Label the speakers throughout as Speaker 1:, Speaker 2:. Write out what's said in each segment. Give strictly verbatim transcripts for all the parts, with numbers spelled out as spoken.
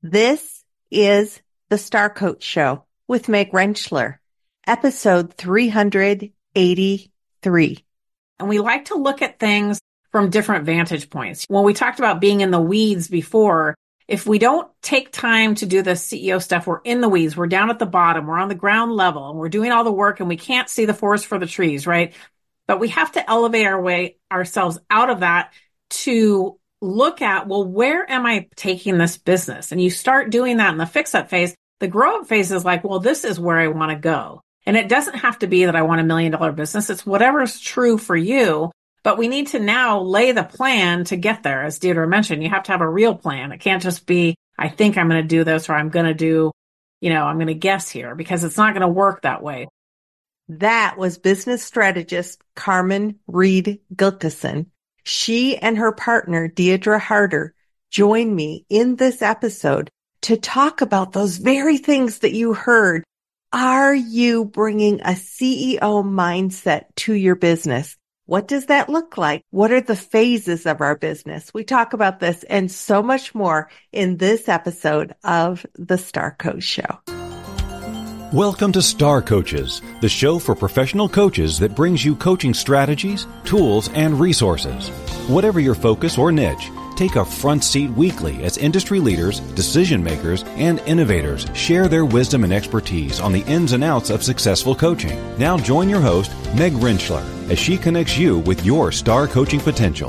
Speaker 1: This is the Star Coach Show with Meg Rentschler, episode three hundred eighty-three.
Speaker 2: And we like to look at things from different vantage points. When we talked about being in the weeds before, if we don't take time to do the C E O stuff, we're in the weeds, we're down at the bottom, we're on the ground level, and we're doing all the work and we can't see the forest for the trees, right? But we have to elevate our way ourselves out of that to look at, well, where am I taking this business? And you start doing that in the fix-up phase. The grow-up phase is like, well, this is where I want to go. And it doesn't have to be that I want a million dollar business. It's whatever's true for you. But we need to now lay the plan to get there. As Deirdre mentioned, you have to have a real plan. It can't just be, I think I'm going to do this, or I'm going to do, you know, I'm going to guess here, because it's not going to work that way.
Speaker 1: That was business strategist Carmen Reed Gilkison. She and her partner, Deirdre Harder, joined me in this episode to talk about those very things that you heard. Are you bringing a C E O mindset to your business? What does that look like? What are the phases of our business? We talk about this and so much more in this episode of the Star Coach Show.
Speaker 3: Welcome to Star Coaches, the show for professional coaches that brings you coaching strategies, tools, and resources. Whatever your focus or niche, take a front seat weekly as industry leaders, decision makers, and innovators share their wisdom and expertise on the ins and outs of successful coaching. Now join your host, Meg Rentschler, as she connects you with your star coaching potential.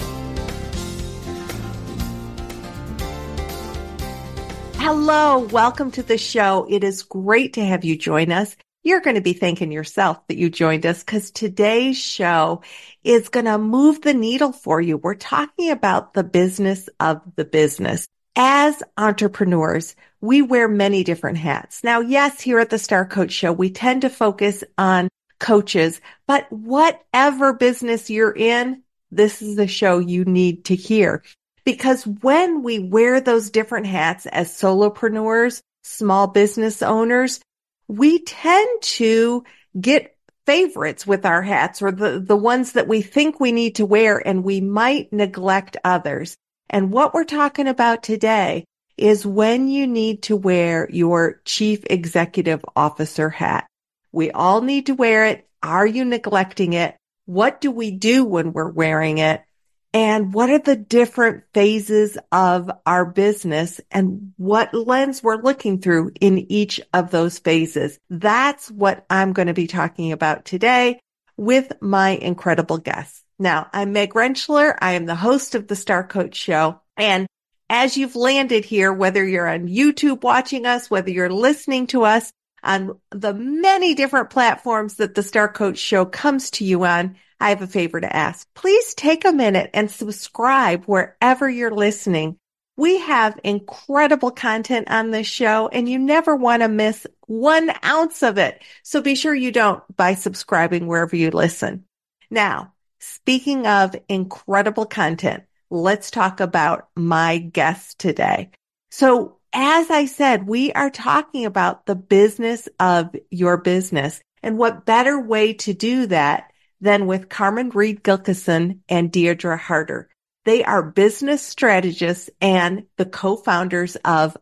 Speaker 1: Hello, welcome to the show. It is great to have you join us. You're going to be thanking yourself that you joined us, because today's show is going to move the needle for you. We're talking about the business of the business. As entrepreneurs, we wear many different hats. Now, yes, here at the Star Coach Show, we tend to focus on coaches, but whatever business you're in, this is the show you need to hear. Because when we wear those different hats as solopreneurs, small business owners, we tend to get favorites with our hats, or the, the ones that we think we need to wear, and we might neglect others. And what we're talking about today is when you need to wear your chief executive officer hat. We all need to wear it. Are you neglecting it? What do we do when we're wearing it? And what are the different phases of our business, and what lens we're looking through in each of those phases? That's what I'm going to be talking about today with my incredible guests. Now, I'm Meg Rentschler. I am the host of the Star Coach Show. And as you've landed here, whether you're on YouTube watching us, whether you're listening to us on the many different platforms that the Star Coach Show comes to you on, I have a favor to ask. Please take a minute and subscribe wherever you're listening. We have incredible content on this show, and you never want to miss one ounce of it. So be sure you don't by subscribing wherever you listen. Now, speaking of incredible content, let's talk about my guest today. So as I said, we are talking about the business of your business, and what better way to do that than with Carmen Reed Gilkison and Deirdre Harder. They are business strategists and the co-founders of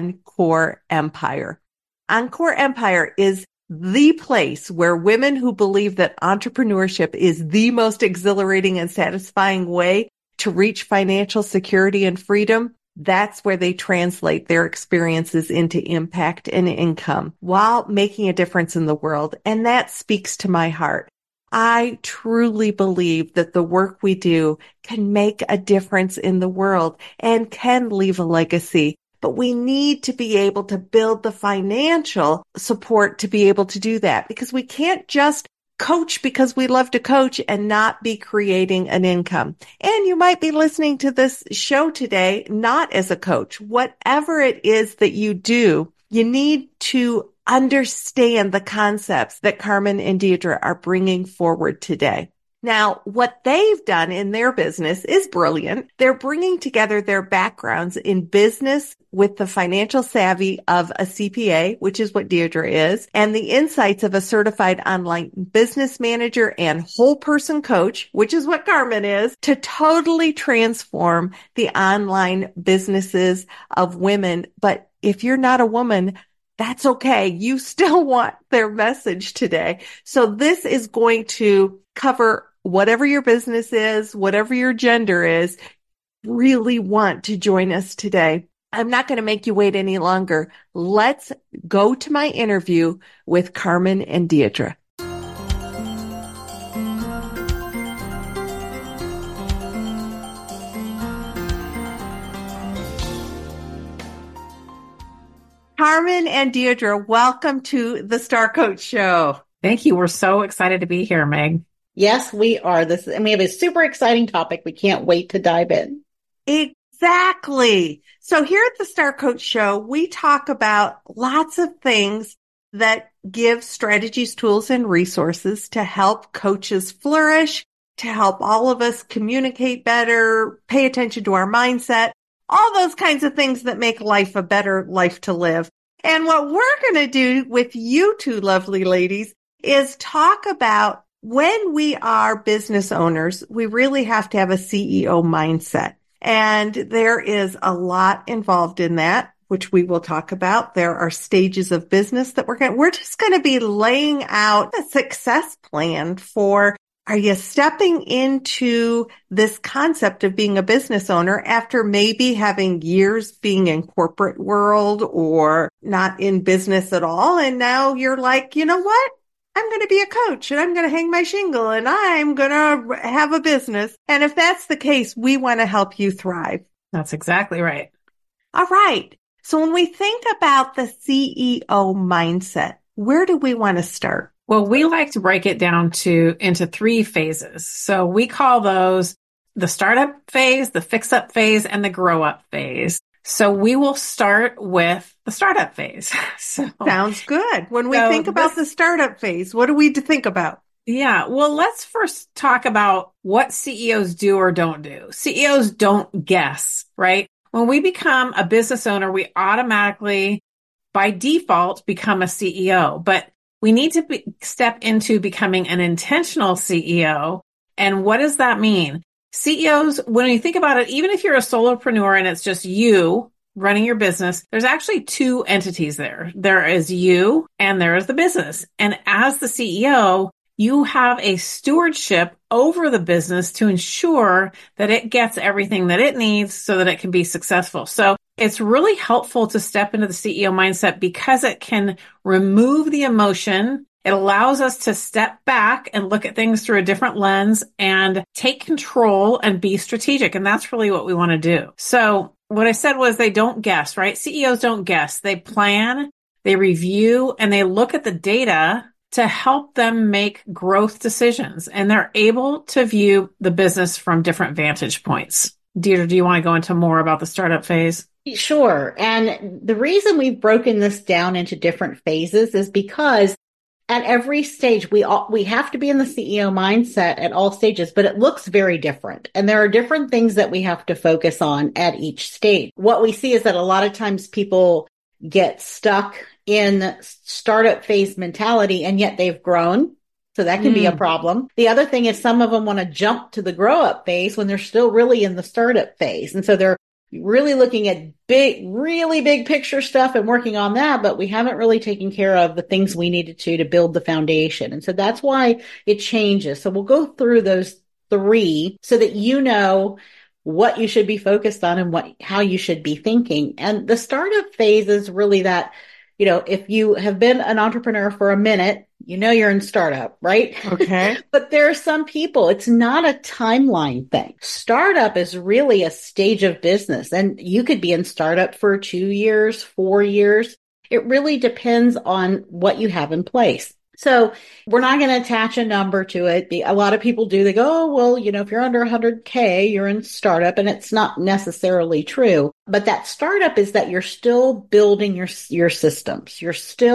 Speaker 1: Encore Empire. Encore Empire is the place where women who believe that entrepreneurship is the most exhilarating and satisfying way to reach financial security and freedom, that's where they translate their experiences into impact and income while making a difference in the world. And that speaks to my heart. I truly believe that the work we do can make a difference in the world and can leave a legacy, but we need to be able to build the financial support to be able to do that, because we can't just coach because we love to coach and not be creating an income. And you might be listening to this show today not as a coach. Whatever it is that you do, you need to understand the concepts that Carmen and Deirdre are bringing forward today. Now, what they've done in their business is brilliant. They're bringing together their backgrounds in business with the financial savvy of a C P A, which is what Deirdre is, and the insights of a certified online business manager and whole person coach, which is what Carmen is, to totally transform the online businesses of women. But if you're not a woman, that's okay. You still want their message today. So this is going to cover whatever your business is, whatever your gender is. Really want to join us today. I'm not going to make you wait any longer. Let's go to my interview with Carmen and Deirdre. Carmen and Deirdre, welcome to the Star Coach Show.
Speaker 2: Thank you. We're so excited to be here, Meg.
Speaker 4: Yes, we are. This, and we have a super exciting topic. We can't wait to dive in.
Speaker 1: Exactly. So here at the Star Coach Show, we talk about lots of things that give strategies, tools, and resources to help coaches flourish, to help all of us communicate better, pay attention to our mindset, all those kinds of things that make life a better life to live. And what we're going to do with you two lovely ladies is talk about when we are business owners, we really have to have a C E O mindset. And there is a lot involved in that, which we will talk about. There are stages of business that we're going, we're just going to be laying out a success plan for, are you stepping into this concept of being a business owner after maybe having years being in corporate world or not in business at all? And now you're like, you know what? I'm going to be a coach and I'm going to hang my shingle and I'm going to have a business. And if that's the case, we want to help you thrive.
Speaker 2: That's exactly right.
Speaker 1: All right. So when we think about the C E O mindset, where do we want to start?
Speaker 2: Well, we like to break it down to into three phases. So we call those the startup phase, the fix up phase, and the grow up phase. So we will start with the startup phase. So,
Speaker 1: sounds good. When we
Speaker 2: so
Speaker 1: think about
Speaker 2: this,
Speaker 1: the startup phase, what do we think about?
Speaker 2: Yeah. Well, let's first talk about what C E Os do or don't do. C E Os don't guess, right? When we become a business owner, we automatically, by default, become a C E O. But we need to be, step into becoming an intentional C E O. And what does that mean? C E Os, when you think about it, even if you're a solopreneur and it's just you running your business, there's actually two entities there. There is you and there is the business. And as the C E O, you have a stewardship over the business to ensure that it gets everything that it needs so that it can be successful. So it's really helpful to step into the C E O mindset because it can remove the emotion. It allows us to step back and look at things through a different lens and take control and be strategic. And that's really what we want to do. So what I said was they don't guess, right? C E Os don't guess. They plan, they review, and they look at the data to help them make growth decisions. And they're able to view the business from different vantage points. Deirdre, do you want to go into more about the startup phase?
Speaker 4: Sure. And the reason we've broken this down into different phases is because at every stage, we all, we have to be in the C E O mindset at all stages, but it looks very different. And there are different things that we have to focus on at each stage. What we see is that a lot of times people get stuck in startup phase mentality, and yet they've grown. So that can mm. be a problem. The other thing is some of them want to jump to the grow up phase when they're still really in the startup phase. And so they're really looking at big, really big picture stuff and working on that, but we haven't really taken care of the things we needed to to build the foundation. And so that's why it changes. So we'll go through those three so that you know what you should be focused on and what, how you should be thinking. And the startup phase is really that, you know, if you have been an entrepreneur for a minute, you know you're in startup, right?
Speaker 1: Okay.
Speaker 4: But there are some people, it's not a timeline thing. Startup is really a stage of business, and you could be in startup for two years, four years. It really depends on what you have in place. So we're not going to attach a number to it. A lot of people do. They go, oh, well, you know, if you're under one hundred K, you're in startup, and it's not necessarily true. But that startup is that you're still building your, your systems. You're still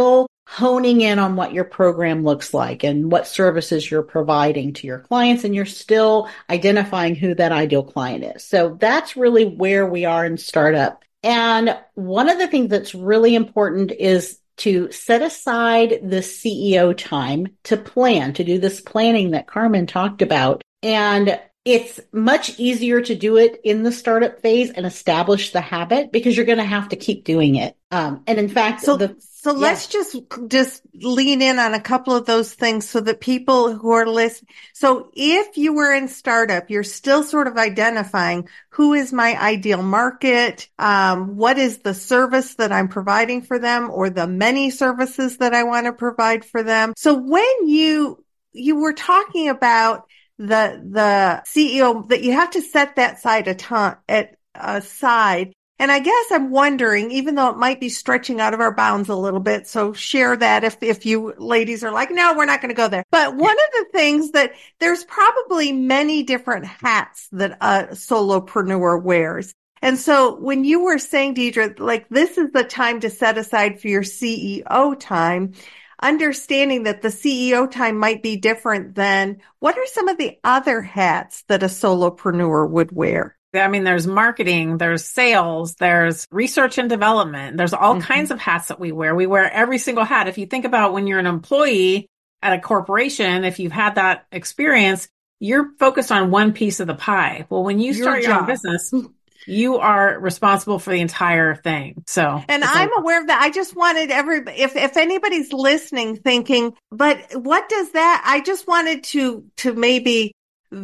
Speaker 4: honing in on what your program looks like and what services you're providing to your clients, and you're still identifying who that ideal client is. So that's really where we are in startup. And one of the things that's really important is to set aside the C E O time to plan, to do this planning that Carmen talked about. And it's much easier to do it in the startup phase and establish the habit because you're going to have to keep doing it. Um, and in fact,
Speaker 1: so,
Speaker 4: the,
Speaker 1: so yeah. let's just, just lean in on a couple of those things so that people who are listening. So if you were in startup, you're still sort of identifying who is my ideal market? Um, what is the service that I'm providing for them, or the many services that I want to provide for them? So when you, you were talking about the, the C E O, that you have to set that side a ton, at aside. And I guess I'm wondering, even though it might be stretching out of our bounds a little bit, so share that if, if you ladies are like, no, we're not going to go there. But one of the things that there's probably many different hats that a solopreneur wears. And so when you were saying, Deidre, like, this is the time to set aside for your C E O time, understanding that the C E O time might be different than, what are some of the other hats that a solopreneur would wear?
Speaker 2: I mean, there's marketing, there's sales, there's research and development. There's all mm-hmm. kinds of hats that we wear. We wear every single hat. If you think about when you're an employee at a corporation, if you've had that experience, you're focused on one piece of the pie. Well, when you start your, your own business, you are responsible for the entire thing. So,
Speaker 1: and I'm like, aware of that. I just wanted everybody, if, if anybody's listening thinking, but what does that, I just wanted to, to maybe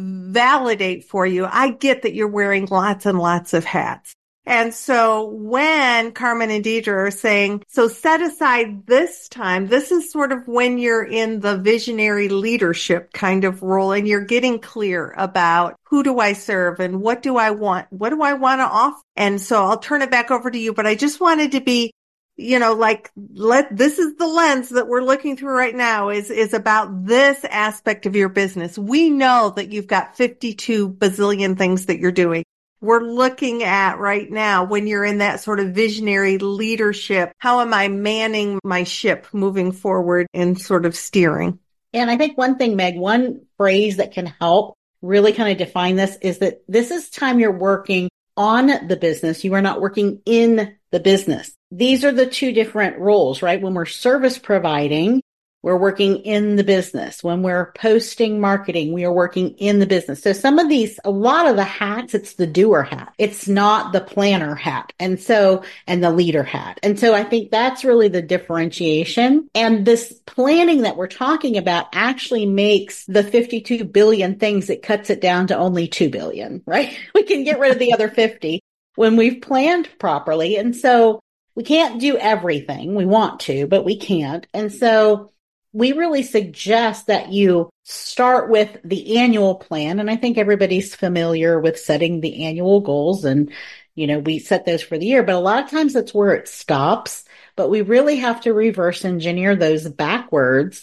Speaker 1: validate for you. I get that you're wearing lots and lots of hats. And so when Carmen and Deidre are saying, so set aside this time, this is sort of when you're in the visionary leadership kind of role and you're getting clear about who do I serve and what do I want? What do I want to offer? And so I'll turn it back over to you, but I just wanted to be, you know, like, let, this is the lens that we're looking through right now is, is about this aspect of your business. We know that you've got fifty-two bazillion things that you're doing. We're looking at right now when you're in that sort of visionary leadership, how am I manning my ship moving forward and sort of steering?
Speaker 4: And I think one thing, Meg, one phrase that can help really kind of define this is that this is time you're working on the business. You are not working in the business. These are the two different roles, right? When we're service providing, we're working in the business. When we're posting marketing, we are working in the business. So some of these, a lot of the hats, it's the doer hat. It's not the planner hat. And so, and the leader hat. And so I think that's really the differentiation. And this planning that we're talking about actually makes the fifty-two billion things, it cuts it down to only two billion, right? We can get rid of the other fifty when we've planned properly. And so we can't do everything. We want to, but we can't. And so we really suggest that you start with the annual plan. And I think everybody's familiar with setting the annual goals. And, you know, we set those for the year, but a lot of times that's where it stops. But we really have to reverse engineer those backwards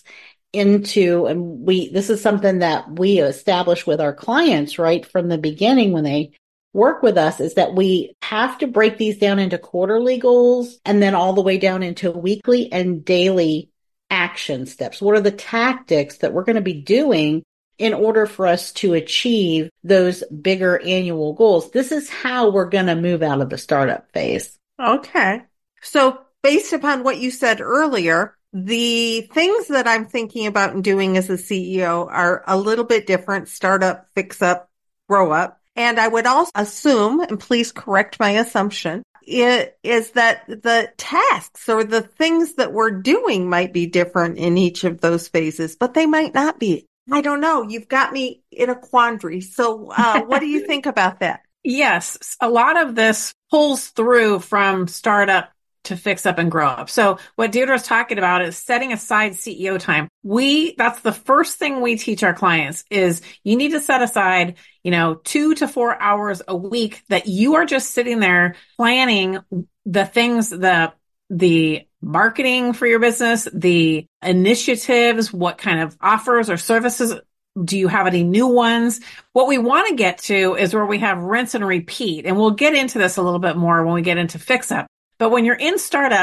Speaker 4: into, and we, this is something that we establish with our clients right from the beginning when they work with us, is that we have to break these down into quarterly goals and then all the way down into weekly and daily action steps. What are the tactics that we're going to be doing in order for us to achieve those bigger annual goals? This is how we're going to move out of the startup phase.
Speaker 1: Okay. So based upon what you said earlier, the things that I'm thinking about and doing as a C E O are a little bit different: startup, fix up, grow up. And I would also assume, and please correct my assumption, it is that the tasks or the things that we're doing might be different in each of those phases, but they might not be. I don't know. You've got me in a quandary. So uh, what do you think about that?
Speaker 2: Yes, a lot of this pulls through from startup to fix up and grow up. So what Deirdre's talking about is setting aside C E O time. We, that's the first thing we teach our clients is you need to set aside, you know, two to four hours a week that you are just sitting there planning the things, the, the marketing for your business, the initiatives, what kind of offers or services. Do you have any new ones? What we want to get to is where we have rinse and repeat. And we'll get into this a little bit more when we get into fix up. But when you're in startup,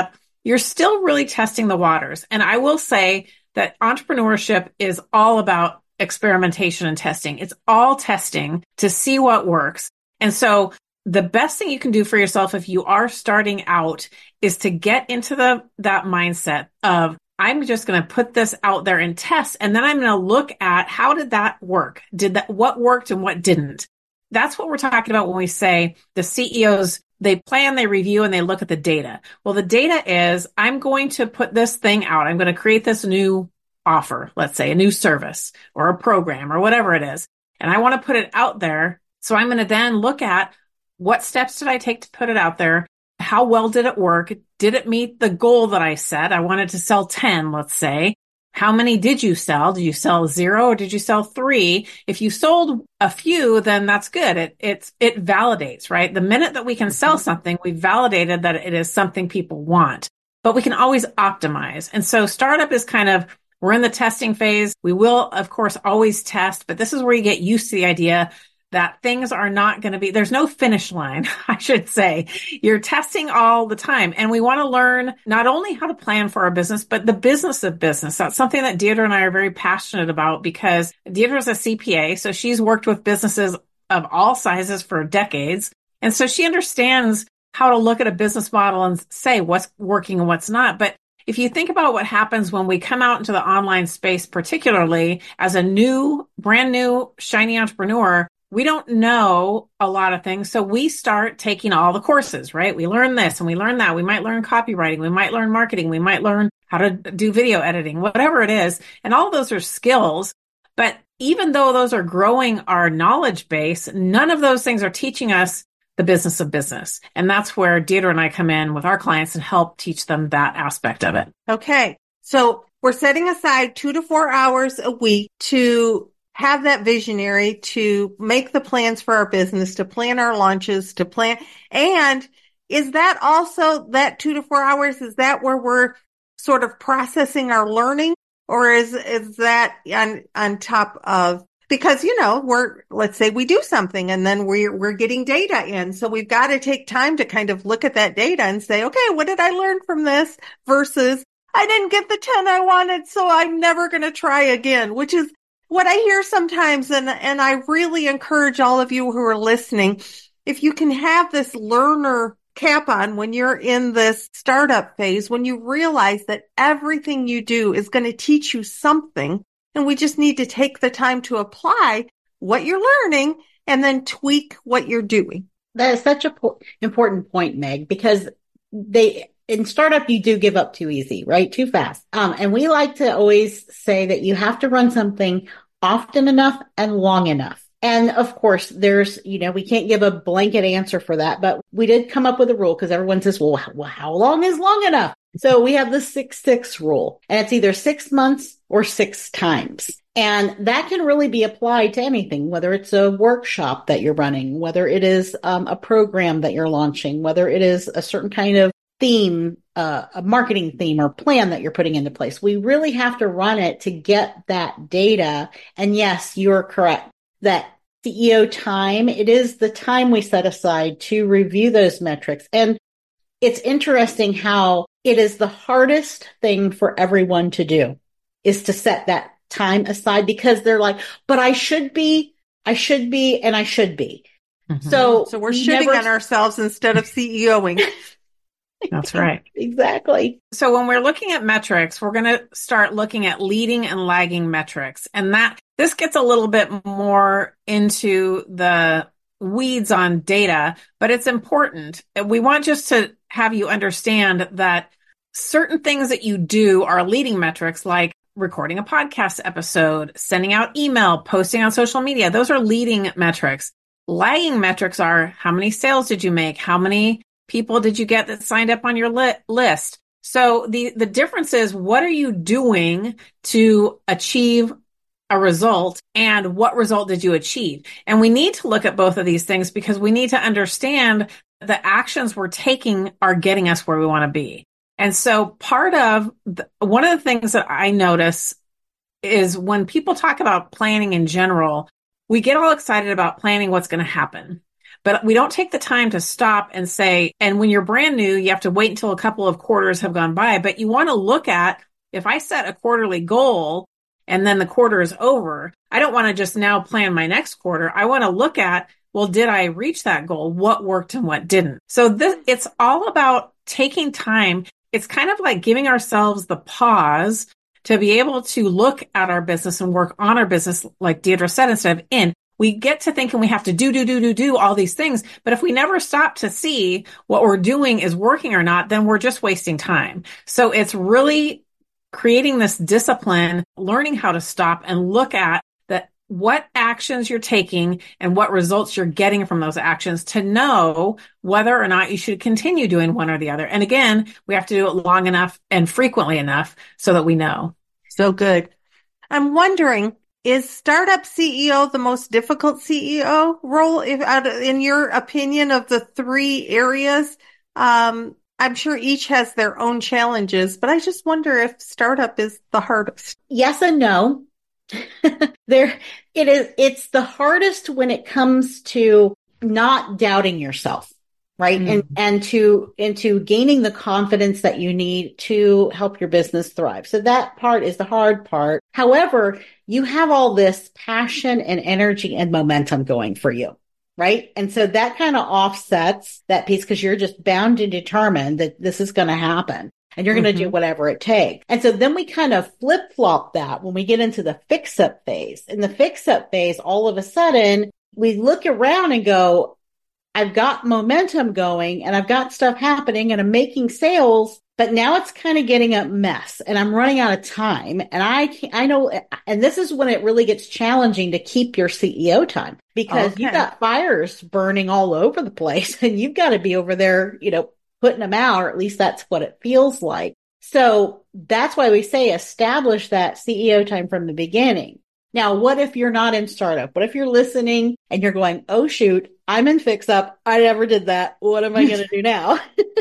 Speaker 2: you're still really testing the waters. And I will say that entrepreneurship is all about experimentation and testing. It's all testing to see what works. And so the best thing you can do for yourself if you are starting out is to get into the that mindset of, I'm just going to put this out there and test. And then I'm going to look at, how did that work? Did that, what worked and what didn't? That's what we're talking about when we say the C E Os, they plan, they review, and they look at the data. Well, the data is, I'm going to put this thing out. I'm going to create this new offer, let's say a new service or a program or whatever it is. And I want to put it out there. So I'm going to then look at, what steps did I take to put it out there? How well did it work? Did it meet the goal that I set? I wanted to sell ten, let's say. How many did you sell? Did you sell zero or did you sell three? If you sold a few, then that's good. It, it's, it validates, right? The minute that we can sell something, we've validated that it is something people want, but we can always optimize. And so startup is kind of, we're in the testing phase. We will, of course, always test, but this is where you get used to the idea that things are not going to be, there's no finish line, I should say. You're testing all the time. And we want to learn not only how to plan for our business, but the business of business. That's something that Deirdre and I are very passionate about, because Deirdre is a C P A. So she's worked with businesses of all sizes for decades. And so she understands how to look at a business model and say what's working and what's not. But if you think about what happens when we come out into the online space, particularly as a new, brand new, shiny entrepreneur, we don't know a lot of things. So we start taking all the courses, right? We learn this and we learn that. We might learn copywriting. We might learn marketing. We might learn how to do video editing, whatever it is. And all of those are skills. But even though those are growing our knowledge base, none of those things are teaching us the business of business. And that's where Deirdre and I come in with our clients and help teach them that aspect of it.
Speaker 1: Okay. So we're setting aside two to four hours a week to have that visionary, to make the plans for our business, to plan our launches, to plan. And is that also that two to four hours? Is that where we're sort of processing our learning, or is, is that on, on top of, because, you know, we're, let's say we do something and then we're, we're getting data in. So we've got to take time to kind of look at that data and say, okay, what did I learn from this versus I didn't get the ten I wanted, so I'm never going to try again, which is what I hear sometimes. And, and I really encourage all of you who are listening, if you can have this learner cap on when you're in this startup phase, when you realize that everything you do is going to teach you something, and we just need to take the time to apply what you're learning and then tweak what you're doing.
Speaker 4: That is such an po- important point, Meg, because they, in startup, you do give up too easy, right? Too fast. Um, and we like to always say that you have to run something often enough and long enough. And of course, there's, you know, we can't give a blanket answer for that, but we did come up with a rule because everyone says, well, well, how long is long enough? So we have the six, six rule, and it's either six months or six times. And that can really be applied to anything, whether it's a workshop that you're running, whether it is um, a program that you're launching, whether it is a certain kind of theme, uh, a marketing theme or plan that you're putting into place. We really have to run it to get that data. And yes, you're correct that C E O time, it is the time we set aside to review those metrics. And it's interesting how it is the hardest thing for everyone to do is to set that time aside, because they're like, but I should be, I should be, and I should be. Mm-hmm. So,
Speaker 1: so we're shitting never... on ourselves instead of CEOing.
Speaker 2: That's right.
Speaker 4: Exactly.
Speaker 2: So when we're looking at metrics, we're going to start looking at leading and lagging metrics. And that this gets a little bit more into the weeds on data, but it's important. We want just to have you understand that certain things that you do are leading metrics, like recording a podcast episode, sending out email, posting on social media. Those are leading metrics. Lagging metrics are how many sales did you make? How many people did you get that signed up on your li- list? So the, the difference is, what are you doing to achieve a result, and what result did you achieve? And we need to look at both of these things because we need to understand the actions we're taking are getting us where we want to be. And so part of the, one of the things that I notice is when people talk about planning in general, we get all excited about planning what's going to happen. But we don't take the time to stop and say, and when you're brand new, you have to wait until a couple of quarters have gone by. But you want to look at, if I set a quarterly goal and then the quarter is over, I don't want to just now plan my next quarter. I want to look at, well, did I reach that goal? What worked and what didn't? So this, it's all about taking time. It's kind of like giving ourselves the pause to be able to look at our business and work on our business, like Deirdre said, instead of in. We get to thinking we have to do, do, do, do, do all these things. But if we never stop to see what we're doing is working or not, then we're just wasting time. So it's really creating this discipline, learning how to stop and look at that, what actions you're taking and what results you're getting from those actions to know whether or not you should continue doing one or the other. And again, we have to do it long enough and frequently enough so that we know.
Speaker 1: So good. I'm wondering, is startup C E O the most difficult C E O role, if out of, in your opinion, of the three areas? Um, I'm sure each has their own challenges, but I just wonder if startup is the hardest.
Speaker 4: Yes and no. there, it is, it's the hardest when it comes to not doubting yourself, right? Mm. And, and to, into gaining the confidence that you need to help your business thrive. So that part is the hard part. However, you have all this passion and energy and momentum going for you, right? And so that kind of offsets that piece because you're just bound and determined that this is going to happen. And you're going to mm-hmm. do whatever it takes. And so then we kind of flip flop that when we get into the fix up phase. In the fix up phase, all of a sudden we look around and go, I've got momentum going and I've got stuff happening and I'm making sales, but now it's kind of getting a mess and I'm running out of time. And I can't, I know, and this is when it really gets challenging to keep your C E O time because okay. you've got fires burning all over the place and you've got to be over there, you know, putting them out, or at least that's what it feels like. So that's why we say establish that C E O time from the beginning. Now, what if you're not in startup? What if you're listening and you're going, oh, shoot, I'm in fix up. I never did that. What am I going to do now?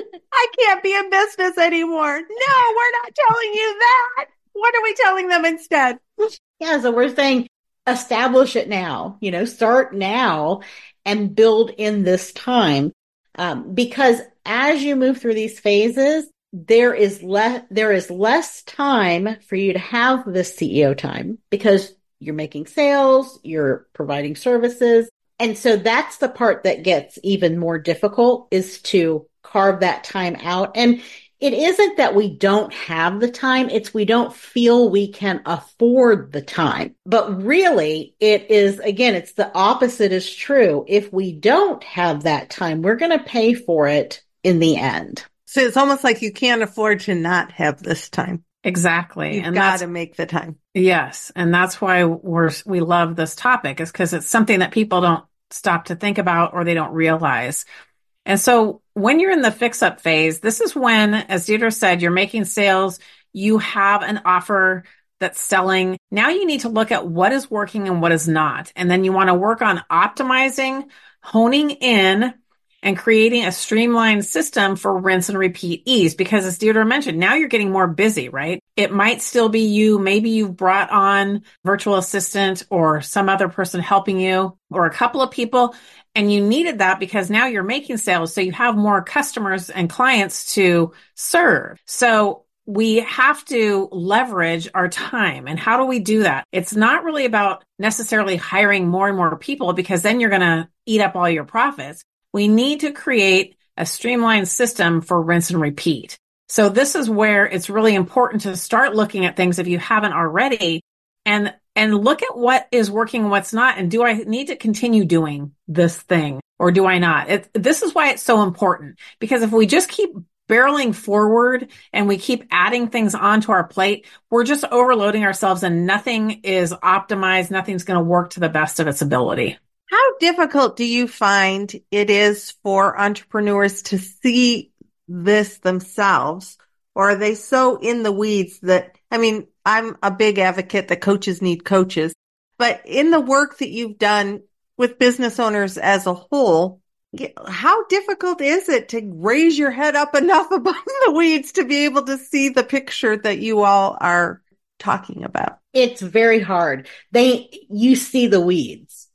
Speaker 1: I can't be in business anymore. No, we're not telling you that. What are we telling them instead?
Speaker 4: Yeah, so we're saying establish it now, you know, start now and build in this time. Um, because as you move through these phases, there is less, there is less time for you to have this C E O time because you're making sales, you're providing services. And so that's the part that gets even more difficult is to carve that time out. And it isn't that we don't have the time. It's we don't feel we can afford the time. But really, it is, again, it's the opposite is true. If we don't have that time, we're going to pay for it in the end.
Speaker 1: So it's almost like you can't afford to not have this time.
Speaker 2: Exactly.
Speaker 1: You've
Speaker 2: and
Speaker 1: got to make the time.
Speaker 2: Yes. And that's why we're, we love this topic is because it's something that people don't stop to think about or they don't realize. And so when you're in the fix up phase, this is when, as Deirdre said, you're making sales, you have an offer that's selling. Now you need to look at what is working and what is not. And then you want to work on optimizing, honing in, and creating a streamlined system for rinse and repeat ease. Because as Deirdre mentioned, now you're getting more busy, right? It might still be you. Maybe you've brought on virtual assistant or some other person helping you or a couple of people. And you needed that because now you're making sales. So you have more customers and clients to serve. So we have to leverage our time. And how do we do that? It's not really about necessarily hiring more and more people because then you're going to eat up all your profits. We need to create a streamlined system for rinse and repeat. So this is where it's really important to start looking at things if you haven't already and and look at what is working and what's not. And do I need to continue doing this thing or do I not? It, this is why it's so important because if we just keep barreling forward and we keep adding things onto our plate, we're just overloading ourselves and nothing is optimized. Nothing's going to work to the best of its ability.
Speaker 1: How difficult do you find it is for entrepreneurs to see this themselves? Or are they so in the weeds that, I mean, I'm a big advocate that coaches need coaches, but in the work that you've done with business owners as a whole, how difficult is it to raise your head up enough above the weeds to be able to see the picture that you all are talking about?
Speaker 4: It's very hard. They, you see the weeds.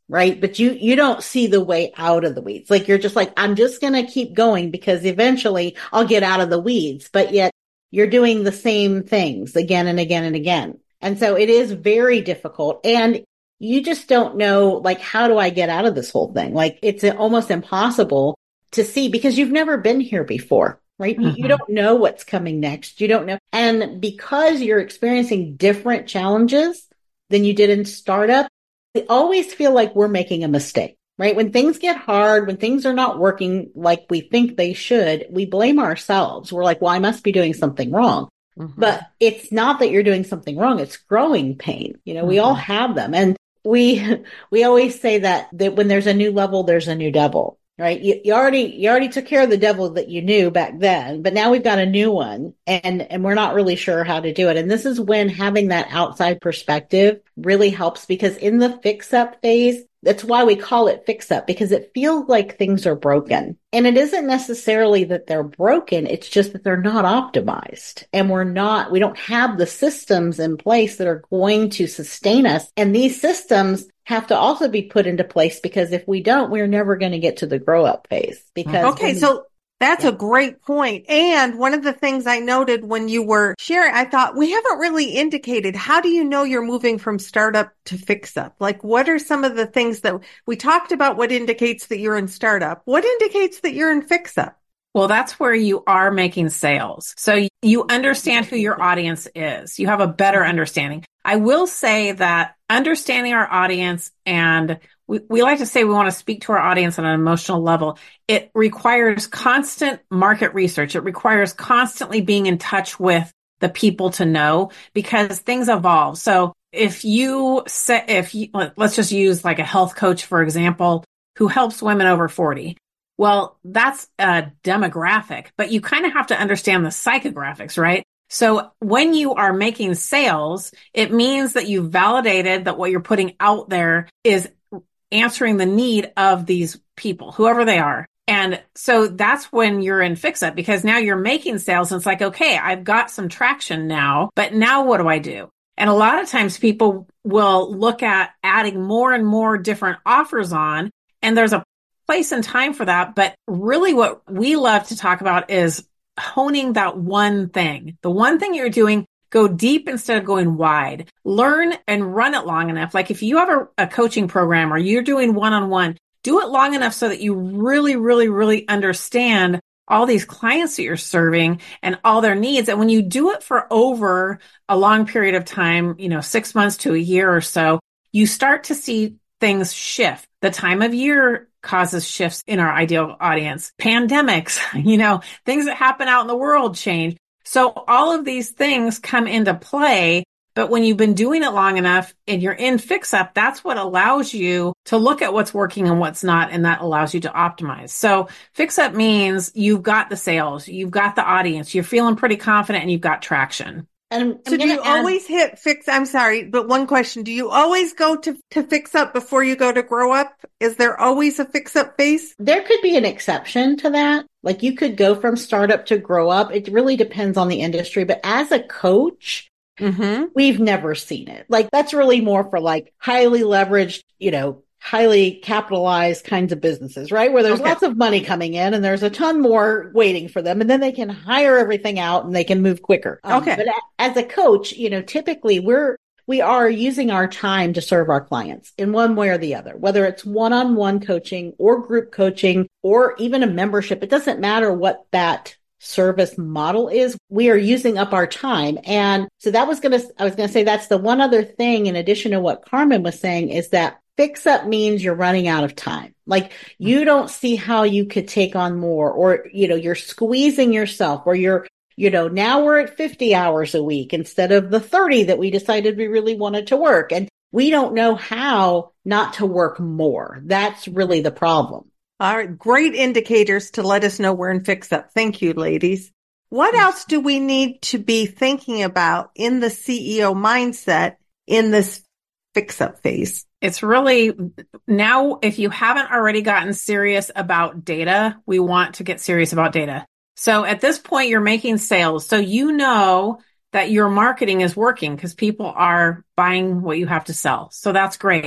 Speaker 4: right? But you, you don't see the way out of the weeds. Like you're just like, I'm just going to keep going because eventually I'll get out of the weeds. But yet you're doing the same things again and again and again. And so it is very difficult. And you just don't know, like, how do I get out of this whole thing? Like it's almost impossible to see because you've never been here before. Right? Mm-hmm. You don't know what's coming next. You don't know. And because you're experiencing different challenges than you did in startup, we always feel like we're making a mistake, right? When things get hard, when things are not working like we think they should, we blame ourselves. We're like, well, I must be doing something wrong. Mm-hmm. But it's not that you're doing something wrong. It's growing pain. You know, mm-hmm. we all have them. And we, we always say that, that when there's a new level, there's a new devil. Right. You, you already, you already took care of the devil that you knew back then, but now we've got a new one and, and we're not really sure how to do it. And this is when having that outside perspective really helps because in the fix up phase, that's why we call it fix up because it feels like things are broken and it isn't necessarily that they're broken. It's just that they're not optimized and we're not, we don't have the systems in place that are going to sustain us. And these systems have to also be put into place because if we don't, we're never going to get to the grow up phase because.
Speaker 1: Okay. When, so that's yeah. a great point. And one of the things I noted when you were sharing, I thought we haven't really indicated, how do you know you're moving from startup to fix up? Like what are some of the things that we talked about? What indicates that you're in startup? What indicates that you're in fix up?
Speaker 2: Well, that's where you are making sales. So you understand who your audience is. You have a better understanding. I will say that understanding our audience, and we, we like to say we want to speak to our audience on an emotional level. It requires constant market research. It requires constantly being in touch with the people to know because things evolve. So if you say, if you, let's just use like a health coach, for example, who helps women over forty. Well, that's a demographic, but you kind of have to understand the psychographics, right? So when you are making sales, it means that you've validated that what you're putting out there is answering the need of these people, whoever they are. And so that's when you're in fix up because now you're making sales and it's like, okay, I've got some traction now, but now what do I do? And a lot of times people will look at adding more and more different offers on, and there's a place and time for that. But really what we love to talk about is honing that one thing. The one thing you're doing, go deep instead of going wide. Learn and run it long enough. Like if you have a, a coaching program or you're doing one-on-one, do it long enough so that you really, really, really understand all these clients that you're serving and all their needs. And when you do it for over a long period of time, you know, six months to a year or so, you start to see things shift. The time of year causes shifts in our ideal audience. Pandemics, you know, things that happen out in the world change. So all of these things come into play. But when you've been doing it long enough and you're in fix up, that's what allows you to look at what's working and what's not. And that allows you to optimize. So fix up means you've got the sales, you've got the audience, you're feeling pretty confident and you've got traction.
Speaker 4: And
Speaker 1: so do you add, always hit fix? I'm sorry, but one question. Do you always go to, to fix up before you go to grow up? Is there always a fix up phase?
Speaker 4: There could be an exception to that. Like you could go from startup to grow up. It really depends on the industry. But as a coach, mm-hmm. we've never seen it. Like that's really more for like highly leveraged, you know, highly capitalized kinds of businesses, right? Where there's okay. lots of money coming in and there's a ton more waiting for them. And then they can hire everything out and they can move quicker. Um,
Speaker 1: okay.
Speaker 4: But as a coach, you know, typically we're, we are using our time to serve our clients in one way or the other, whether it's one-on-one coaching or group coaching or even a membership. It doesn't matter what that service model is. We are using up our time. And so that was going to, I was going to say that's the one other thing in addition to what Carmen was saying is that fix up means you're running out of time. Like you don't see how you could take on more or, you know, you're squeezing yourself or you're, you know, now we're at fifty hours a week instead of the thirty that we decided we really wanted to work. And we don't know how not to work more. That's really the problem.
Speaker 1: All right. Great indicators to let us know we're in fix up. Thank you, ladies. What else do we need to be thinking about in the C E O mindset in this fix up phase?
Speaker 2: It's really now, if you haven't already gotten serious about data, we want to get serious about data. So at this point, you're making sales. So you know that your marketing is working because people are buying what you have to sell. So that's great.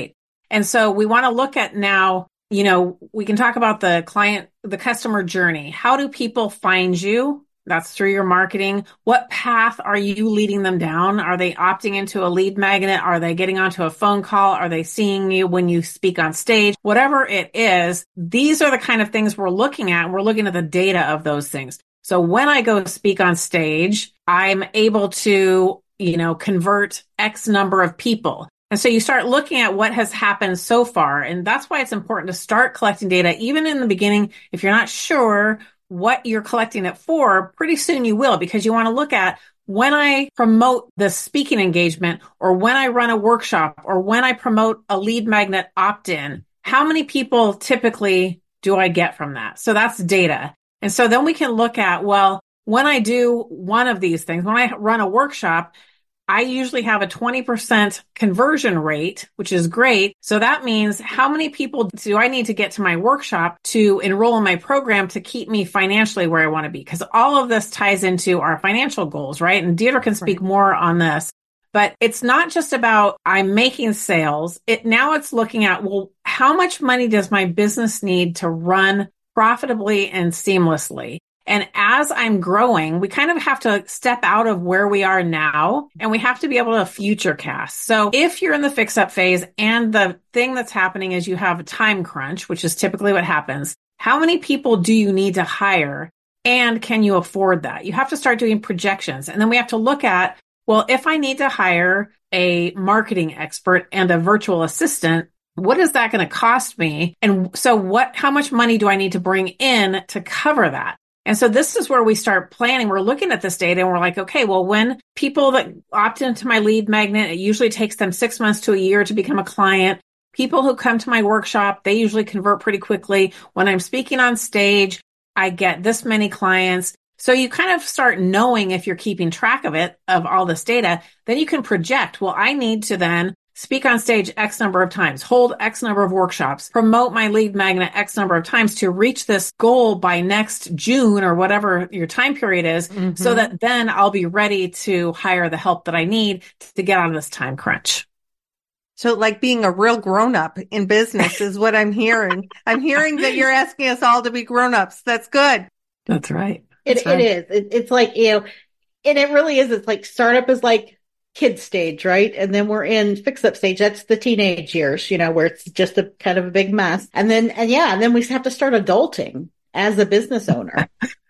Speaker 2: And so we want to look at now, you know, we can talk about the client, the customer journey. How do people find you? That's through your marketing. What path are you leading them down? Are they opting into a lead magnet? Are they getting onto a phone call? Are they seeing you when you speak on stage? Whatever it is, these are the kind of things we're looking at. We're looking at the data of those things. So when I go speak on stage, I'm able to, you know, convert X number of people. And so you start looking at what has happened so far. And that's why it's important to start collecting data. Even in the beginning, if you're not sure what you're collecting it for, pretty soon you will, because you want to look at when I promote the speaking engagement, or when I run a workshop, or when I promote a lead magnet opt-in, how many people typically do I get from that? So that's data. And so then we can look at, well, when I do one of these things, when I run a workshop, I usually have a twenty percent conversion rate, which is great. So that means how many people do I need to get to my workshop to enroll in my program to keep me financially where I want to be? Because all of this ties into our financial goals, right? And Deirdre can speak right. more on this. But it's not just about I'm making sales. It now it's looking at, well, how much money does my business need to run profitably and seamlessly? And as I'm growing, we kind of have to step out of where we are now, and we have to be able to future cast. So if you're in the fix up phase and the thing that's happening is you have a time crunch, which is typically what happens, how many people do you need to hire, and can you afford that? You have to start doing projections. And then we have to look at, well, if I need to hire a marketing expert and a virtual assistant, what is that going to cost me? And so what, how much money do I need to bring in to cover that? And so this is where we start planning. We're looking at this data and we're like, okay, well, when people that opt into my lead magnet, it usually takes them six months to a year to become a client. People who come to my workshop, they usually convert pretty quickly. When I'm speaking on stage, I get this many clients. So you kind of start knowing, if you're keeping track of it, of all this data, then you can project, well, I need to then speak on stage X number of times, hold X number of workshops, promote my lead magnet X number of times to reach this goal by next June or whatever your time period is, mm-hmm. so that then I'll be ready to hire the help that I need to get out of this time crunch.
Speaker 1: So like being a real grown-up in business is what I'm hearing. I'm hearing that you're asking us all to be grown-ups. That's good.
Speaker 2: That's right.
Speaker 4: It,
Speaker 2: right.
Speaker 4: It is. It, it's like, you know, and it really is. It's like startup is like kid stage, right? And then we're in fix up stage. That's the teenage years, you know, where it's just a kind of a big mess. And then, and yeah, and then we have to start adulting as a business owner.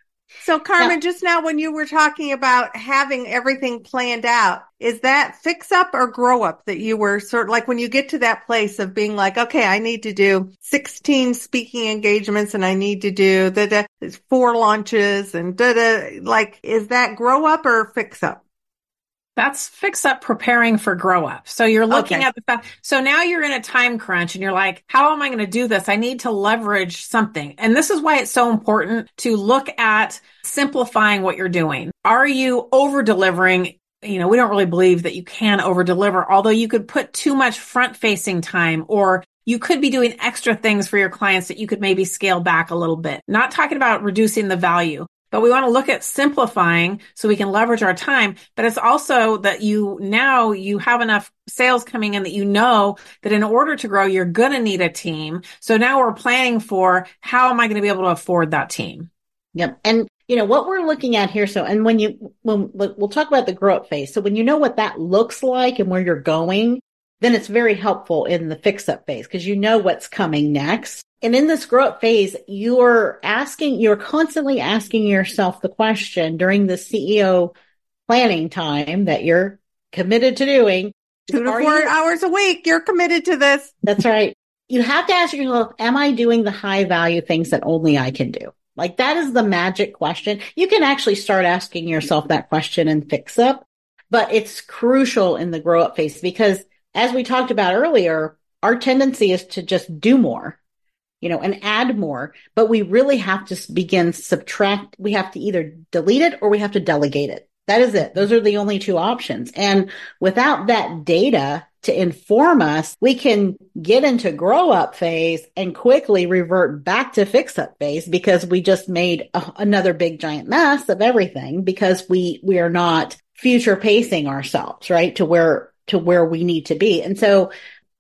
Speaker 1: So Carmen,
Speaker 4: now,
Speaker 1: just now when you were talking about having everything planned out, is that fix up or grow up that you were sort of like when you get to that place of being like, okay, I need to do sixteen speaking engagements and I need to do the, the four launches and da da, like, is that grow up or fix up?
Speaker 2: That's fix up preparing for grow up. So you're looking
Speaker 1: okay.
Speaker 2: at the fact. So now you're in a time crunch and you're like, how am I going to do this? I need to leverage something. And this is why it's so important to look at simplifying what you're doing. Are you over delivering? You know, we don't really believe that you can over deliver, although you could put too much front facing time, or you could be doing extra things for your clients that you could maybe scale back a little bit. Not talking about reducing the value. But we want to look at simplifying so we can leverage our time. But it's also that you now you have enough sales coming in that you know that in order to grow, you're going to need a team. So now we're planning for how am I going to be able to afford that team?
Speaker 4: Yep. And you know what we're looking at here. So, and when you, when we'll talk about the grow up phase. So when you know what that looks like and where you're going, then it's very helpful in the fix up phase because you know what's coming next. And in this grow up phase, you're asking, you're constantly asking yourself the question during the C E O planning time that you're committed to doing.
Speaker 1: Two to four you, hours a week. You're committed to this.
Speaker 4: That's right. You have to ask yourself, am I doing the high value things that only I can do? Like that is the magic question. You can actually start asking yourself that question in fix up, but it's crucial in the grow up phase because as we talked about earlier, our tendency is to just do more. You know, and add more, but we really have to begin subtract. We have to either delete it or we have to delegate it. That is it. Those are the only two options. And without that data to inform us, we can get into grow up phase and quickly revert back to fix up phase because we just made a, another big giant mess of everything because we, we are not future pacing ourselves, right? To where, to where we need to be. And so, and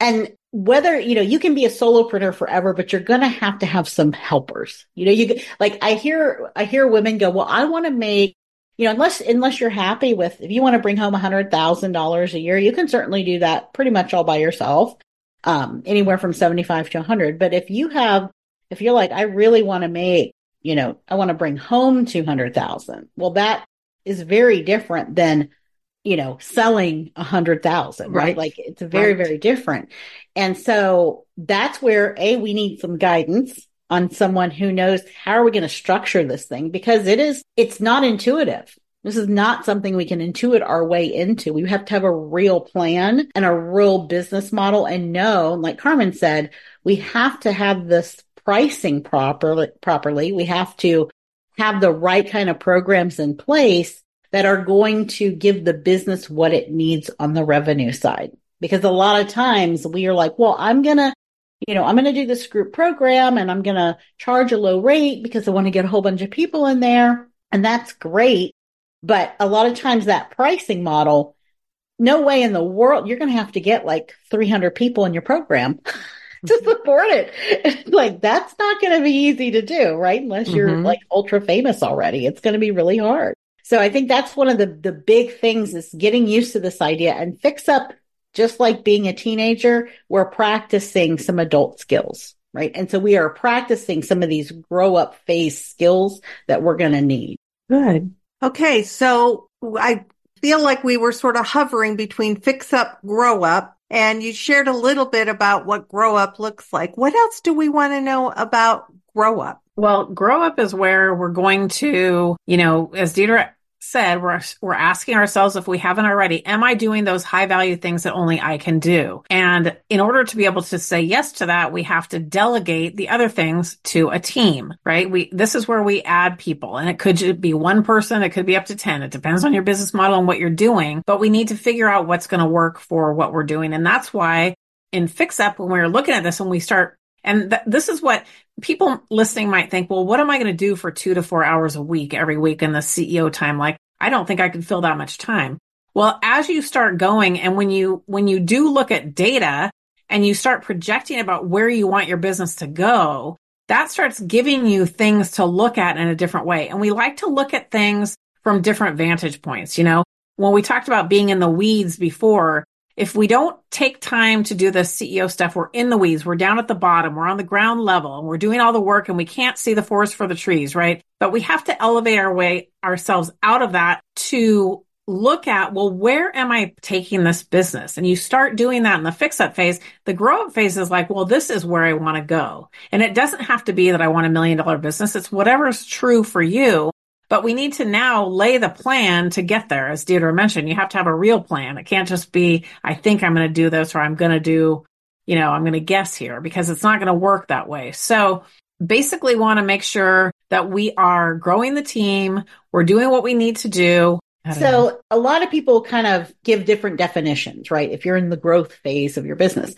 Speaker 4: whether, you know, you can be a solopreneur forever, but you're going to have to have some helpers. You know, you like, I hear, I hear women go, well, I want to make, you know, unless, unless you're happy with, if you want to bring home a hundred thousand dollars a year, you can certainly do that pretty much all by yourself. Um, anywhere from seventy-five to a hundred. But if you have, if you're like, I really want to make, you know, I want to bring home two hundred thousand. Well, that is very different than, you know, selling a hundred thousand, right? right? Like it's very, right. very different. And so that's where A, we need some guidance on someone who knows how are we going to structure this thing, because it is, it's not intuitive. This is not something we can intuit our way into. We have to have a real plan and a real business model and know, like Carmen said, we have to have this pricing properly, properly. We have to have the right kind of programs in place that are going to give the business what it needs on the revenue side. Because a lot of times we are like, well, I'm going to, you know, I'm going to do this group program and I'm going to charge a low rate because I want to get a whole bunch of people in there. And that's great. But a lot of times that pricing model, no way in the world, you're going to have to get like three hundred people in your program to support it. Like that's not going to be easy to do, right? Unless you're mm-hmm. like ultra famous already. It's going to be really hard. So I think that's one of the, the big things is getting used to this idea. And Fix Up, just like being a teenager, we're practicing some adult skills, right? And so we are practicing some of these grow up phase skills that we're going to need.
Speaker 1: Good. Okay. So I feel like we were sort of hovering between Fix Up, Grow Up, and you shared a little bit about what Grow Up looks like. What else do we want to know about Grow Up?
Speaker 2: Well, Grow Up is where we're going to, you know, as Deidre said, we're we're asking ourselves, if we haven't already, am I doing those high value things that only I can do? And in order to be able to say yes to that, we have to delegate the other things to a team, right? We this is where we add people, and it could be one person, it could be up to ten. It depends on your business model and what you're doing, but we need to figure out what's going to work for what we're doing. And that's why in Fix Up, when we're looking at this, when we start, and th- this is what people listening might think, well, what am I going to do for two to four hours a week every week in the C E O time? Like, I don't think I could fill that much time. Well, as you start going and when you, when you do look at data and you start projecting about where you want your business to go, that starts giving you things to look at in a different way. And we like to look at things from different vantage points. You know, when we talked about being in the weeds before, if we don't take time to do the C E O stuff, we're in the weeds, we're down at the bottom, we're on the ground level, and we're doing all the work and we can't see the forest for the trees, right? But we have to elevate our way ourselves out of that to look at, well, where am I taking this business? And you start doing that in the Fix Up phase. The Grow Up phase is like, well, this is where I want to go. And it doesn't have to be that I want a million dollar business. It's whatever's true for you. But we need to now lay the plan to get there. As Deidre mentioned, you have to have a real plan. It can't just be, I think I'm going to do this, or I'm going to do, you know, I'm going to guess here, because it's not going to work that way. So basically want to make sure that we are growing the team. We're doing what we need to do.
Speaker 4: So know. a lot of people kind of give different definitions, right? If you're in the growth phase of your business.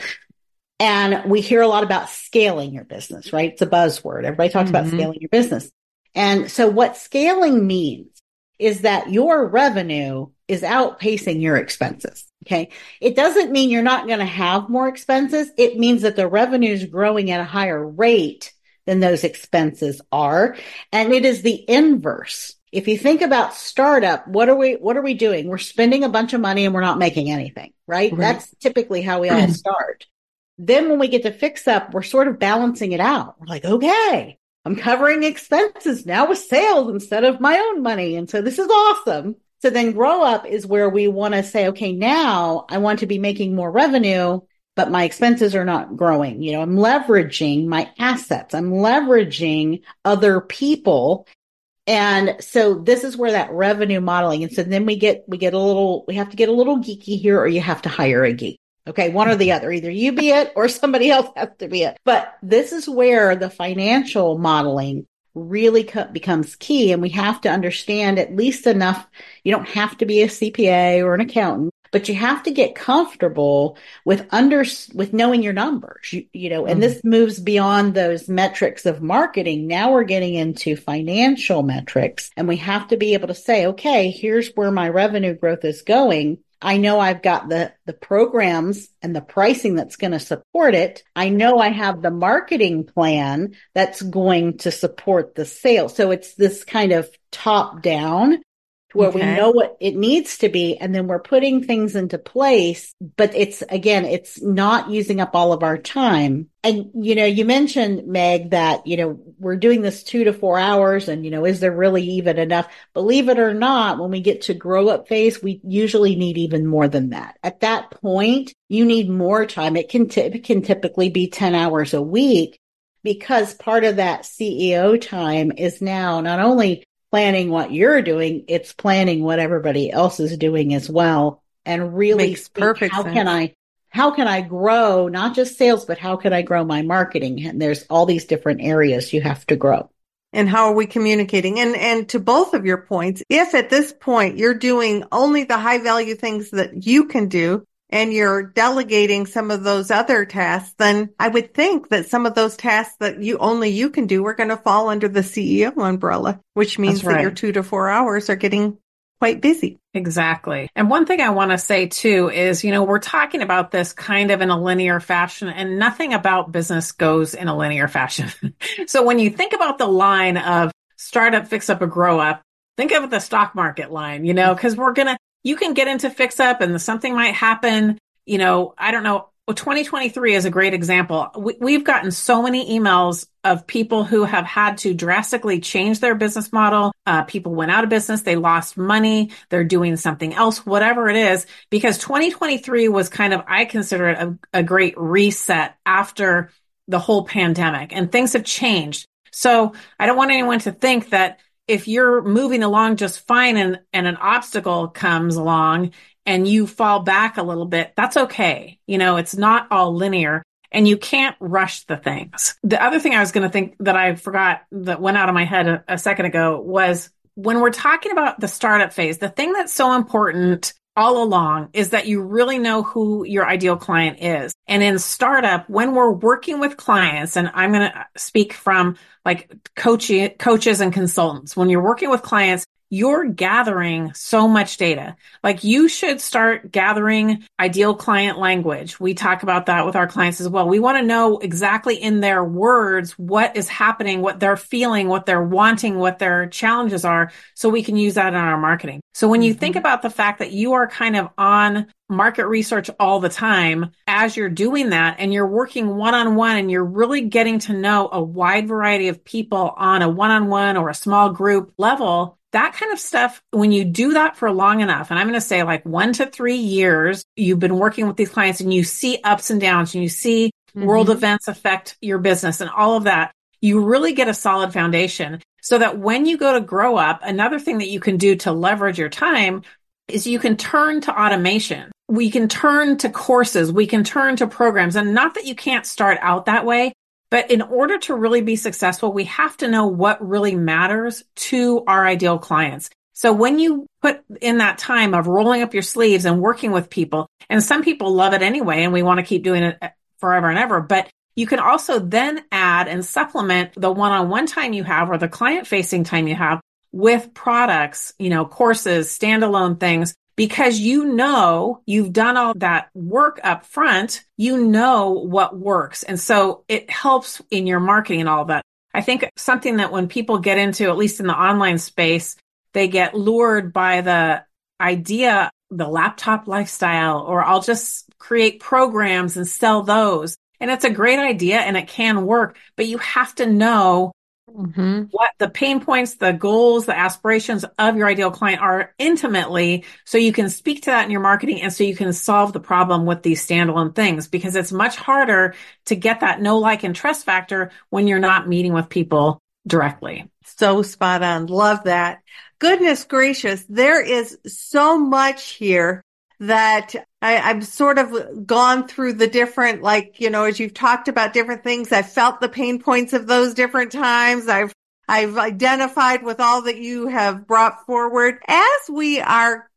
Speaker 4: And we hear a lot about scaling your business, right? It's a buzzword. Everybody talks mm-hmm. about scaling your business. And so what scaling means is that your revenue is outpacing your expenses. Okay. It doesn't mean you're not going to have more expenses. It means that the revenue is growing at a higher rate than those expenses are. And it is the inverse. If you think about startup, what are we, what are we doing? We're spending a bunch of money and we're not making anything, right? right. That's typically how we all start. Then when we get to Fix Up, we're sort of balancing it out. We're like, okay, I'm covering expenses now with sales instead of my own money. And so this is awesome. So then Grow Up is where we want to say, okay, now I want to be making more revenue, but my expenses are not growing. You know, I'm leveraging my assets. I'm leveraging other people. And so this is where that revenue modeling. And so then we get, we get a little, we have to get a little geeky here, or you have to hire a geek. Okay. One or the other, either you be it or somebody else has to be it. But this is where the financial modeling really co- becomes key. And we have to understand at least enough. You don't have to be a C P A or an accountant, but you have to get comfortable with under, with knowing your numbers, you, you know, and mm-hmm. this moves beyond those metrics of marketing. Now we're getting into financial metrics, and we have to be able to say, okay, here's where my revenue growth is going. I know I've got the, the programs and the pricing that's going to support it. I know I have the marketing plan that's going to support the sale. So it's this kind of top down where okay. we know what it needs to be, and then we're putting things into place. But it's, again, it's not using up all of our time. And, you know, you mentioned, Meg, that, you know, we're doing this two to four hours and, you know, is there really even enough? Believe it or not, when we get to grow up phase, we usually need even more than that. At that point, you need more time. It can, t- it can typically be ten hours a week, because part of that C E O time is now not only planning what you're doing, it's planning what everybody else is doing as well. And really,
Speaker 1: makes perfect
Speaker 4: how
Speaker 1: sense.
Speaker 4: can I, how can I grow not just sales, but how can I grow my marketing? And there's all these different areas you have to grow.
Speaker 1: And how are we communicating? And, and to both of your points, if at this point you're doing only the high value things that you can do, and you're delegating some of those other tasks, then I would think that some of those tasks that you only you can do are going to fall under the C E O umbrella, which means right. that your two to four hours are getting quite busy.
Speaker 2: Exactly. And one thing I want to say too is, you know, we're talking about this kind of in a linear fashion, and nothing about business goes in a linear fashion. So when you think about the line of startup, fix up, or grow up, think of the stock market line, you know, because we're going to, you can get into fix up and something might happen. You know, I don't know. Well, twenty twenty-three is a great example. We, we've gotten so many emails of people who have had to drastically change their business model. Uh, people went out of business. They lost money. They're doing something else, whatever it is, because twenty twenty-three was kind of, I consider it a, a great reset after the whole pandemic, and things have changed. So I don't want anyone to think that if you're moving along just fine and, and an obstacle comes along and you fall back a little bit, that's okay. You know, it's not all linear, and you can't rush the things. The other thing I was going to think that I forgot that went out of my head a, a second ago was when we're talking about the startup phase, the thing that's so important all along is that you really know who your ideal client is. And in startup, when we're working with clients, and I'm going to speak from like coaching, coaches and consultants, when you're working with clients, you're gathering so much data. Like you should start gathering ideal client language. We talk about that with our clients as well. We want to know exactly in their words what is happening, what they're feeling, what they're wanting, what their challenges are, so we can use that in our marketing. So when you mm-hmm. think about the fact that you are kind of on market research all the time as you're doing that, and you're working one-on-one, and you're really getting to know a wide variety of people on a one-on-one or a small group level, that kind of stuff, when you do that for long enough, and I'm going to say like one to three years, you've been working with these clients and you see ups and downs and you see mm-hmm. world events affect your business and all of that, you really get a solid foundation so that when you go to grow up, another thing that you can do to leverage your time is you can turn to automation. We can turn to courses. We can turn to programs. And not that you can't start out that way, but in order to really be successful, we have to know what really matters to our ideal clients. So when you put in that time of rolling up your sleeves and working with people, and some people love it anyway, and we want to keep doing it forever and ever, but you can also then add and supplement the one-on-one time you have or the client-facing time you have with products, you know, courses, standalone things, because you know you've done all that work up front, you know what works. And so it helps in your marketing and all that. I think something that when people get into, at least in the online space, they get lured by the idea, the laptop lifestyle, or I'll just create programs and sell those. And it's a great idea and it can work, but you have to know Mm-hmm. what the pain points, the goals, the aspirations of your ideal client are intimately, so you can speak to that in your marketing and so you can solve the problem with these standalone things, because it's much harder to get that know, like, and trust factor when you're not meeting with people directly.
Speaker 1: So spot on. Love that. Goodness gracious. There is so much here that I, I've sort of gone through the different, like, you know, as you've talked about different things, I've felt the pain points of those different times. I've, I've identified with all that you have brought forward. As we are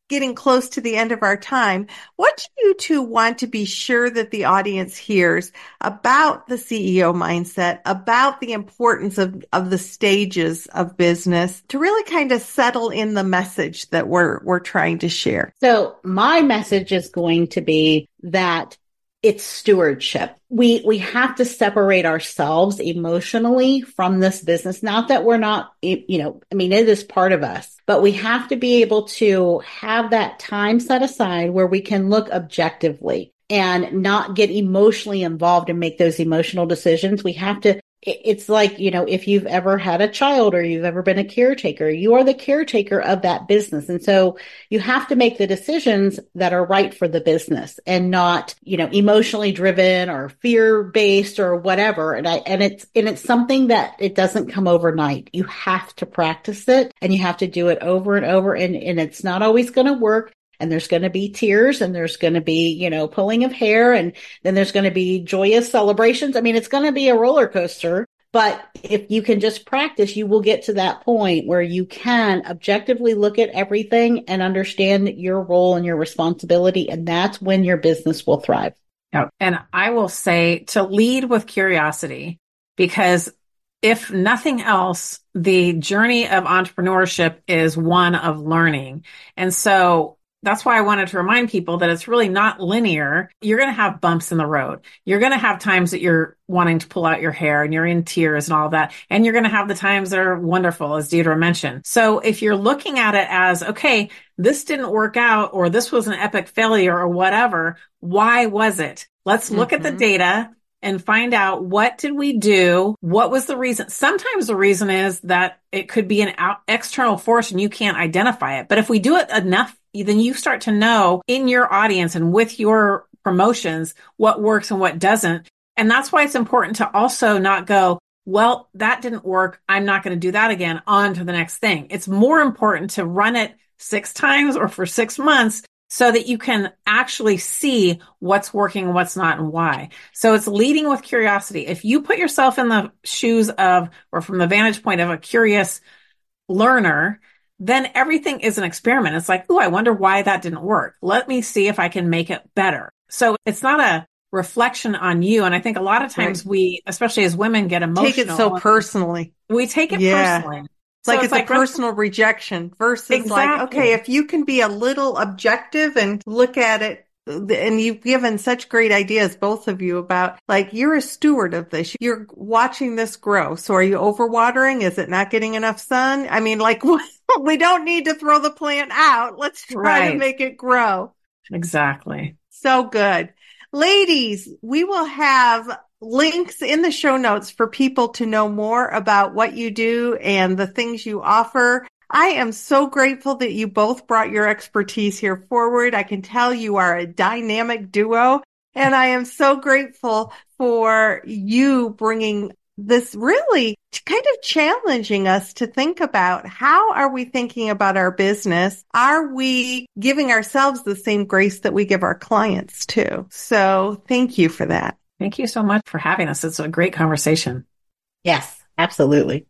Speaker 1: getting close to the end of our time. What do you two want to be sure that the audience hears about the C E O mindset, about the importance of, of the stages of business to really kind of settle in the message that we're, we're trying to share?
Speaker 4: So my message is going to be that it's stewardship. We, we have to separate ourselves emotionally from this business. Not that we're not, you know, I mean, it is part of us, but we have to be able to have that time set aside where we can look objectively and not get emotionally involved and make those emotional decisions. We have to, it's like, you know, if you've ever had a child or you've ever been a caretaker, you are the caretaker of that business. And so you have to make the decisions that are right for the business and not, you know, emotionally driven or fear based or whatever. And I, and it's, and it's something that it doesn't come overnight. You have to practice it and you have to do it over and over. And, and it's not always going to work. And there's going to be tears and there's going to be, you know, pulling of hair and then there's going to be joyous celebrations. I mean, it's going to be a roller coaster, but if you can just practice, you will get to that point where you can objectively look at everything and understand your role and your responsibility. And that's when your business will thrive.
Speaker 2: Yeah. And I will say to lead with curiosity, because if nothing else, the journey of entrepreneurship is one of learning. And so that's why I wanted to remind people that it's really not linear. You're going to have bumps in the road. You're going to have times that you're wanting to pull out your hair and you're in tears and all of that. And you're going to have the times that are wonderful, as Deidre mentioned. So if you're looking at it as, okay, this didn't work out or this was an epic failure or whatever, why was it? Let's look mm-hmm. at the data and find out, what did we do? What was the reason? Sometimes the reason is that it could be an out, external force and you can't identify it. But if we do it enough, then you start to know in your audience and with your promotions what works and what doesn't. And that's why it's important to also not go, well, that didn't work, I'm not going to do that again, on to the next thing. It's more important to run it six times or for six months so that you can actually see what's working, what's not, and why. So it's leading with curiosity. If you put yourself in the shoes of, or from the vantage point of a curious learner, then everything is an experiment. It's like, oh, I wonder why that didn't work. Let me see if I can make it better. So it's not a reflection on you. And I think a lot of times right. we, especially as women, get emotional.
Speaker 1: Take it so personally.
Speaker 2: We take it
Speaker 1: yeah.
Speaker 2: personally.
Speaker 1: So like
Speaker 2: it's,
Speaker 1: it's
Speaker 2: like
Speaker 1: a personal re- rejection versus exactly. like, okay, if you can be a little objective and look at it, and you've given such great ideas, both of you, about like, you're a steward of this. You're watching this grow. So are you overwatering? Is it not getting enough sun? I mean, like, we don't need to throw the plant out. Let's try right. to make it grow.
Speaker 2: Exactly.
Speaker 1: So good. Ladies, we will have links in the show notes for people to know more about what you do and the things you offer. I am so grateful that you both brought your expertise here forward. I can tell you are a dynamic duo, and I am so grateful for you bringing this, really kind of challenging us to think about, how are we thinking about our business? Are we giving ourselves the same grace that we give our clients too? So thank you for that.
Speaker 2: Thank you so much for having us. It's a great conversation.
Speaker 4: Yes, absolutely.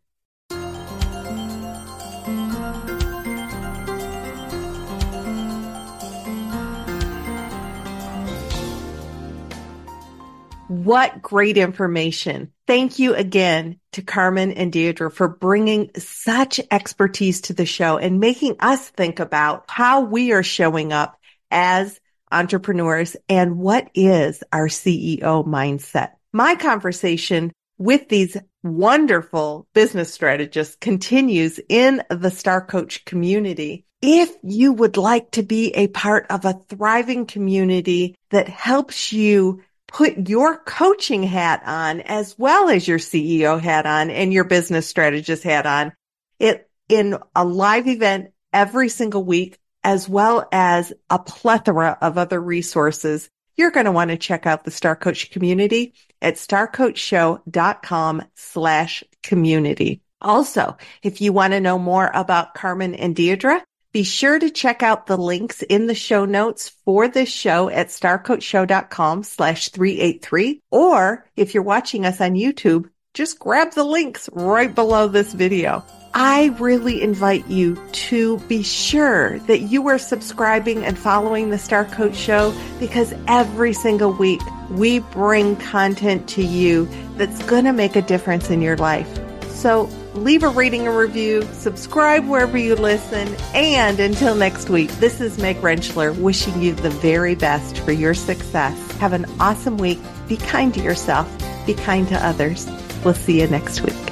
Speaker 1: What great information. Thank you again to Carmen and Deidre for bringing such expertise to the show and making us think about how we are showing up as entrepreneurs and what is our C E O mindset. My conversation with these wonderful business strategists continues in the Star Coach community. If you would like to be a part of a thriving community that helps you put your coaching hat on as well as your C E O hat on and your business strategist hat on, it in a live event every single week, as well as a plethora of other resources, you're going to want to check out the Star Coach community at starcoachshow.com slash community. Also, if you want to know more about Carmen and Deidre, be sure to check out the links in the show notes for this show at starcoachshow.com slash 383. Or if you're watching us on YouTube, just grab the links right below this video. I really invite you to be sure that you are subscribing and following the Star Coach Show, because every single week we bring content to you that's going to make a difference in your life. So leave a rating and review, subscribe wherever you listen, and until next week, this is Meg Rentschler wishing you the very best for your success. Have an awesome week. Be kind to yourself. Be kind to others. We'll see you next week.